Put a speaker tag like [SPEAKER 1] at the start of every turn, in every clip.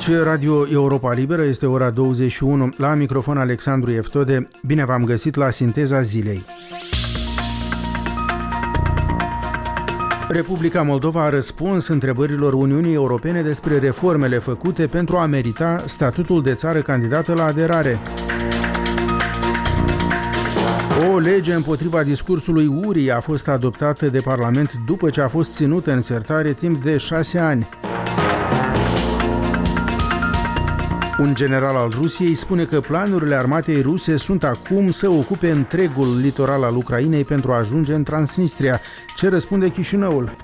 [SPEAKER 1] Aici Radio Europa Liberă, este ora 21, la microfon Alexandru Eftode. Bine v-am găsit la Sinteza Zilei. Republica Moldova a răspuns întrebărilor Uniunii Europene despre reformele făcute pentru a merita statutul de țară candidată la aderare. O lege împotriva discursului urii a fost adoptată de Parlament după ce a fost ținută în sertare timp de 6 ani. Un general al Rusiei spune că planurile armatei ruse sunt acum să ocupe întregul litoral al Ucrainei pentru a ajunge în Transnistria. Ce răspunde Chișinăul?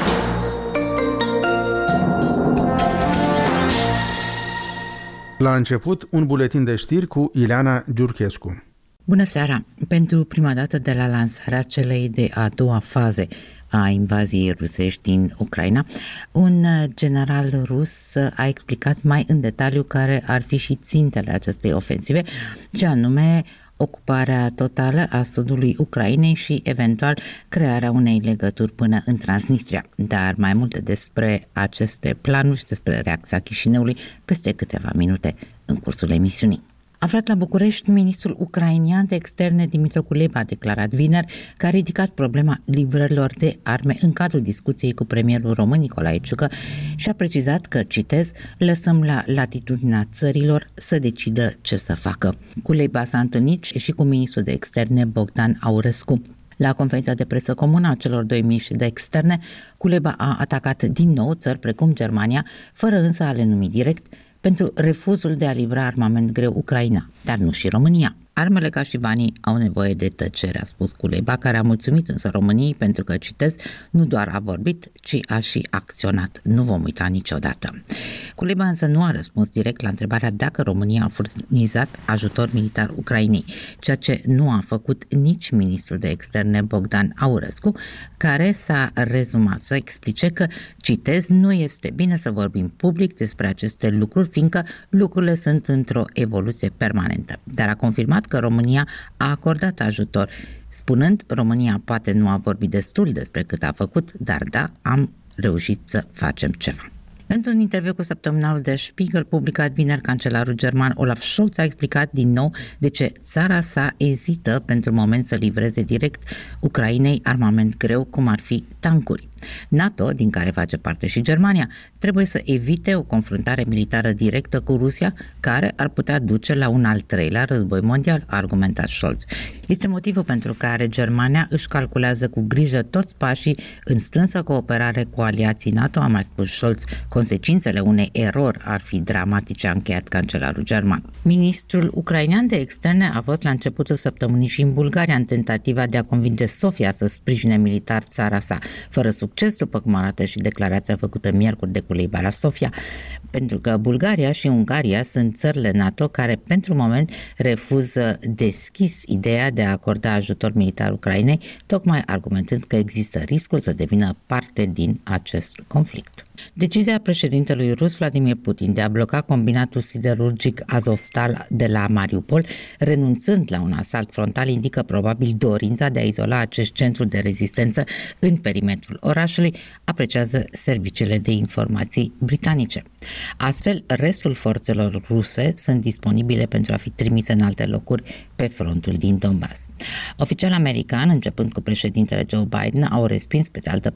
[SPEAKER 1] La început, un buletin de știri cu Ileana Giurchescu.
[SPEAKER 2] Bună seara! Pentru prima dată de la lansarea celei de a doua faze a invaziei rusești din Ucraina, un general rus a explicat mai în detaliu care ar fi și țintele acestei ofensive, ce anume ocuparea totală a sudului Ucrainei și eventual crearea unei legături până în Transnistria. Dar mai multe despre aceste planuri și despre reacția Chișinăului peste câteva minute în cursul emisiunii. Aflat la București, ministrul ucrainian de externe Dimitru Kuleba a declarat vineri că a ridicat problema livrărilor de arme în cadrul discuției cu premierul român Nicolae Ciucă și a precizat că, citez, lăsăm la latitudinea țărilor să decidă ce să facă. Kuleba s-a întâlnit și cu ministrul de externe Bogdan Aurescu. La conferința de presă comună a celor doi miniștri de externe, Kuleba a atacat din nou țări precum Germania, fără însă a le numi direct, pentru refuzul de a livra armament greu Ucraina, dar nu și România. Armele ca și banii au nevoie de tăcere, a spus Kuleba, care a mulțumit însă României pentru că, citez, nu doar a vorbit, ci a și acționat. Nu vom uita niciodată. Kuleba însă nu a răspuns direct la întrebarea dacă România a furnizat ajutor militar Ucrainei, ceea ce nu a făcut nici ministrul de externe Bogdan Aurescu, care s-a rezumat să explice că, citez, nu este bine să vorbim public despre aceste lucruri, fiindcă lucrurile sunt într-o evoluție permanentă. Dar a confirmat că România a acordat ajutor, spunând, România poate nu a vorbit destul despre cât a făcut, dar da, am reușit să facem ceva. Într-un interviu cu săptămânalul Der Spiegel publicat vineri, cancelarul german Olaf Scholz a explicat din nou de ce țara sa ezită pentru moment să livreze direct Ucrainei armament greu, cum ar fi tancuri. NATO, din care face parte și Germania, trebuie să evite o confruntare militară directă cu Rusia, care ar putea duce la un al treilea război mondial, a argumentat Scholz. Este motivul pentru care Germania își calculează cu grijă toți pașii în strânsă cooperare cu aliații NATO, a mai spus Scholz. Consecințele unei erori ar fi dramatice, a încheiat cancelarul german. Ministrul ucrainean de externe a fost la începutul săptămânii și în Bulgaria în tentativa de a convinge Sofia să sprijine militar țara sa, fără succes, după cum arată și declarația făcută miercuri de Kuleba la Sofia, pentru că Bulgaria și Ungaria sunt țările NATO care pentru moment refuză deschis ideea de a acorda ajutor militar Ucrainei, tocmai argumentând că există riscul să devină parte din acest conflict. Decizia președintelui rus Vladimir Putin de a bloca combinatul siderurgic Azovstal de la Mariupol, renunțând la un asalt frontal, indică probabil dorința de a izola acest centru de rezistență în perimetrul orașului, apreciază serviciile de informații britanice. Astfel, restul forțelor ruse sunt disponibile pentru a fi trimise în alte locuri pe frontul din Donbass. Oficiali americani, începând cu președintele Joe Biden, au respins pe de altă